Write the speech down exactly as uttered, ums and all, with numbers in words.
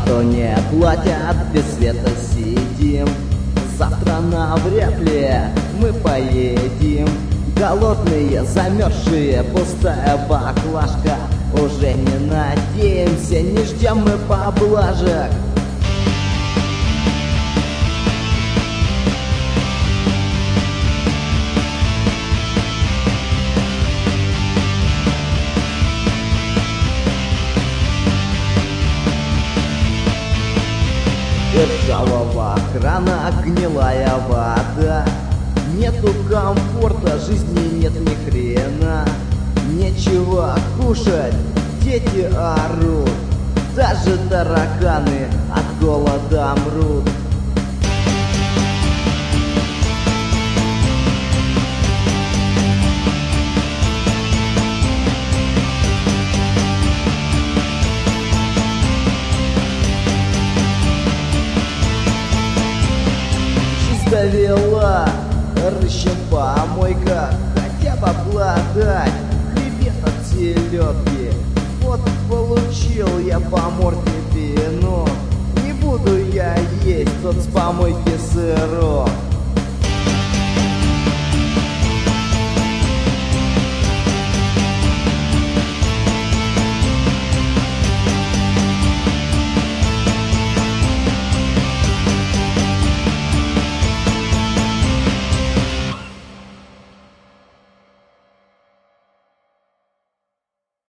что не платят, без света сидим. Завтра навряд ли мы поедем. Голодные, замерзшие, пустая баклажка. Уже не надеемся, не ждем мы поблажек. Ржавого крана, гнилая вода. Нету комфорта, жизни нет ни хрена. Нечего кушать, дети орут. Даже тараканы от голода мрут. Довела, рыщем помойка, хотя бы обладать хребет от селедки. Вот получил я по морде пинок, не буду я есть тот с помойки сырок.